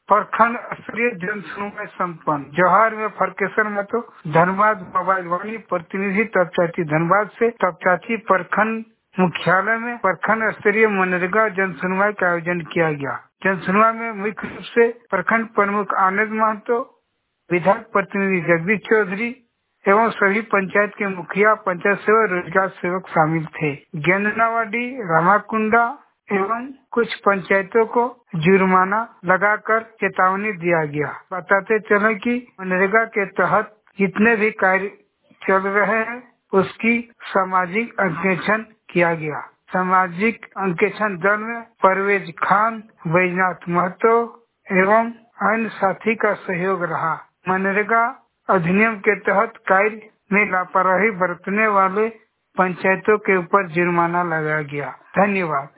प्रखंड स्तरीय जन सुनवाई संपन्न। जवाहर में फरकेश्वर में तो धनबाद मोबाइल वाणी प्रतिनिधि तपचाची धनबाद से तपचाची प्रखंड मुख्यालय में प्रखंड स्तरीय मनरेगा जन सुनवाई का आयोजन किया गया। जन सुनवाई में मुख्य रूप से प्रखंड प्रमुख आनंद महतो, विधायक प्रतिनिधि जगदीश चौधरी एवं सभी पंचायत के मुखिया, पंचायत सेवक, रोजगार सेवक शामिल थे। गेंदनावाडी, रामाकुंडा एवं कुछ पंचायतों को जुर्माना लगाकर चेतावनी दिया गया। बताते चले कि मनरेगा के तहत जितने भी कार्य चल रहे हैं उसकी सामाजिक अंकेक्षण किया गया। सामाजिक अंकेक्षण दल में परवेज खान, बैजनाथ महतो एवं अन्य साथी का सहयोग रहा। मनरेगा अधिनियम के तहत कार्य में लापरवाही बरतने वाले पंचायतों के ऊपर जुर्माना लगाया गया। धन्यवाद।